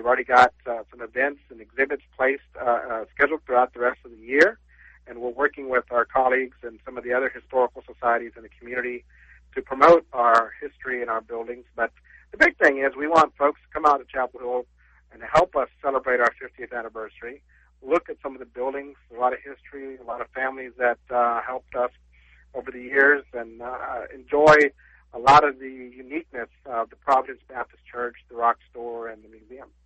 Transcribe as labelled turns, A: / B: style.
A: We've already got some events and exhibits placed, scheduled throughout the rest of the year, and we're working with our colleagues and some of the other historical societies in the community to promote our history and our buildings. But the big thing is we want folks to come out to Chapel Hill and help us celebrate our 50th anniversary. Look at some of the buildings, a lot of history, a lot of families that helped us over the years, and enjoy a lot of the uniqueness of the Providence Baptist Church, the Rock Store, and the museum.